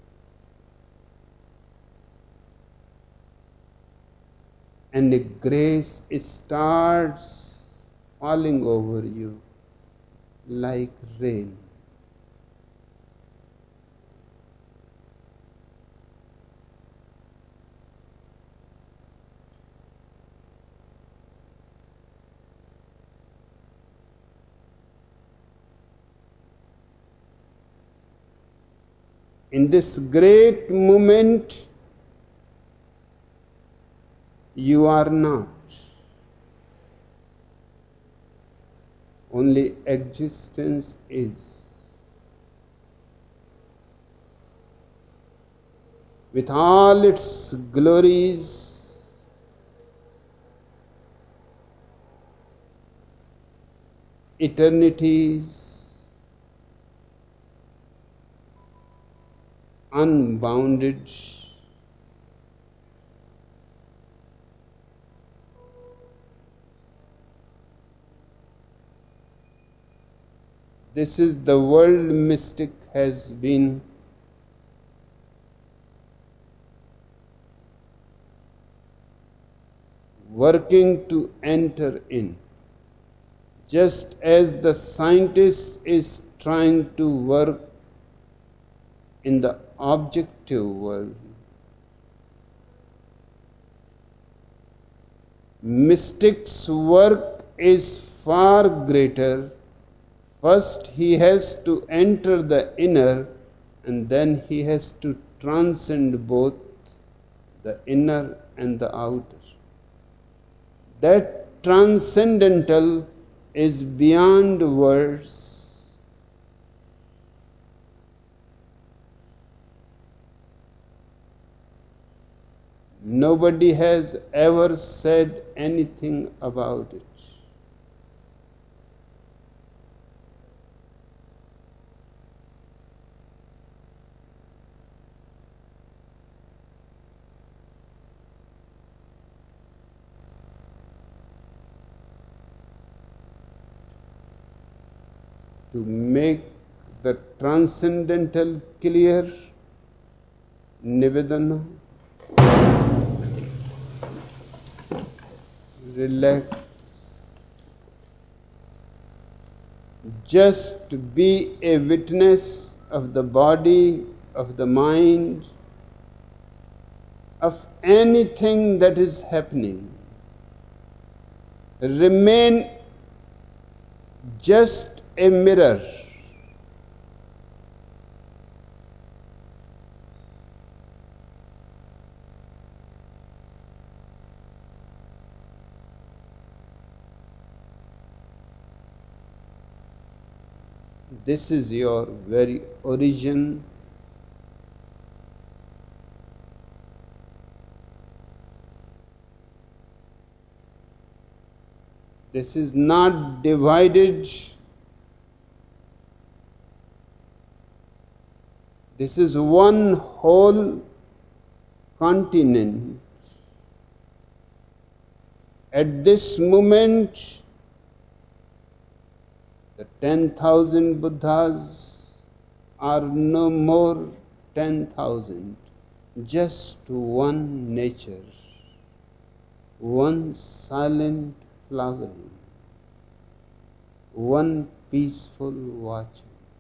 And the grace starts falling over you like rain. In this great moment, you are not. Only existence is. With all its glories, eternities, unbounded, this is the world mystic has been working to enter in. Just as the scientist is trying to work in the objective world, mystic's work is far greater. First he has to enter the inner, and then he has to transcend both the inner and the outer. That transcendental is beyond words. Nobody has ever said anything about it. To make the transcendental clear, Nivedana, relax, just be a witness of the body, of the mind, of anything that is happening. Remain just a mirror. This is your very origin. This is not divided. This is one whole continent. At this moment, the ten thousand Buddhas are no more ten thousand, just one nature, one silent flowering, one peaceful watching.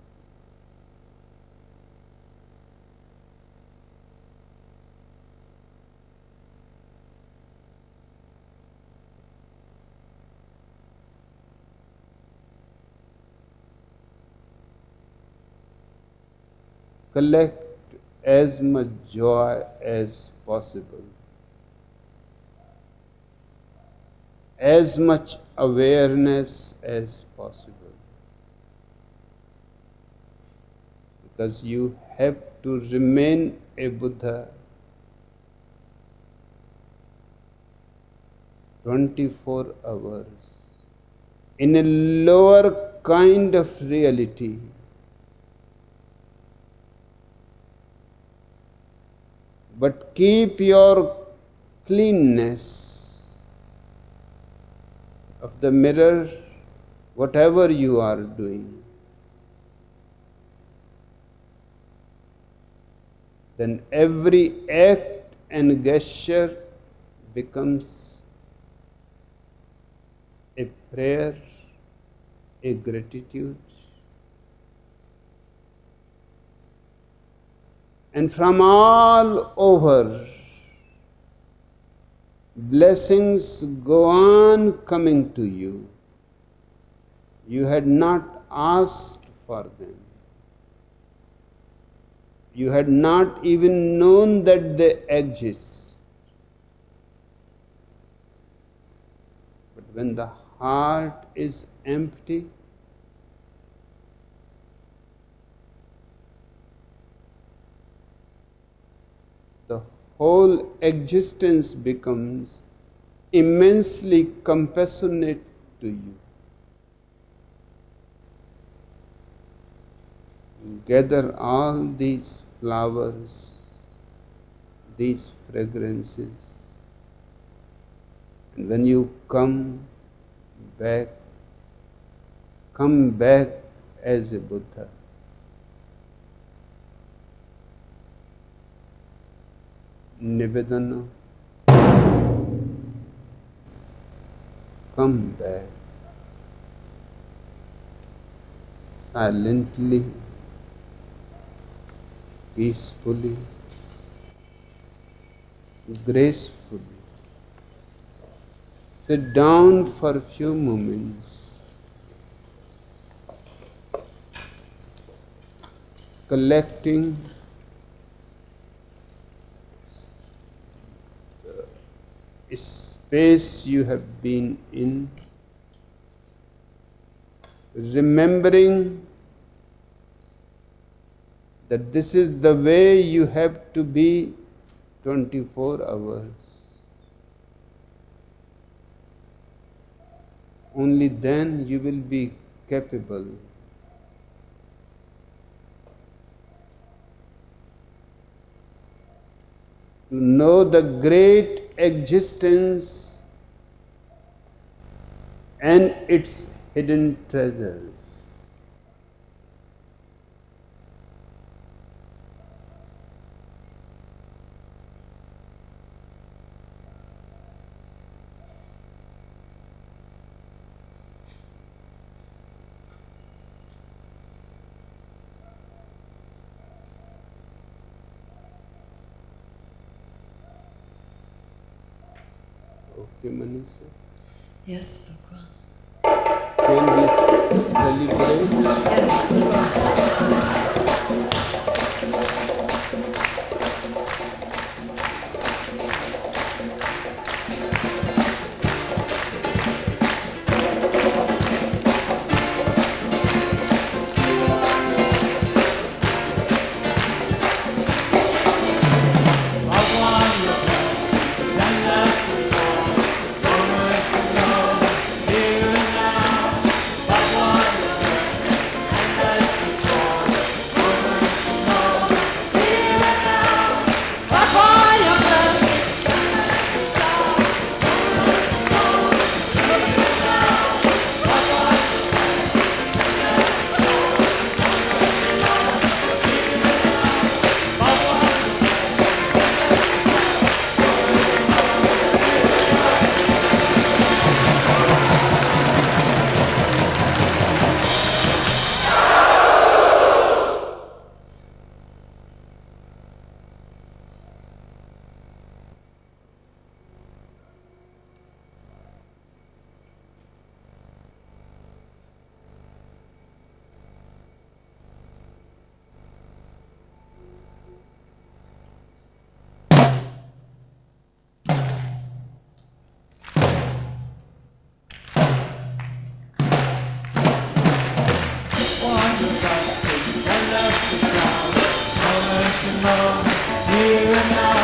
Collect as much joy as possible, as much awareness as possible, because you have to remain a Buddha twenty-four hours in a lower kind of reality. But keep your cleanness of the mirror, whatever you are doing. Then every act and gesture becomes a prayer, a gratitude. And from all over, blessings go on coming to you. You had not asked for them. You had not even known that they exist. But when the heart is empty, the whole existence becomes immensely compassionate to you. You gather all these flowers, these fragrances, and when you come back, come back as a Buddha. Nivedana, come back silently, peacefully, gracefully. Sit down for a few moments. Collecting the space you have been in, remembering that this is the way you have to be twenty-four hours. Only then you will be capable to know the great existence and its hidden treasures. Okay, Manisha? Yes, Bhagwan. Can we celebrate? Yes, Bhagwan. Here and now.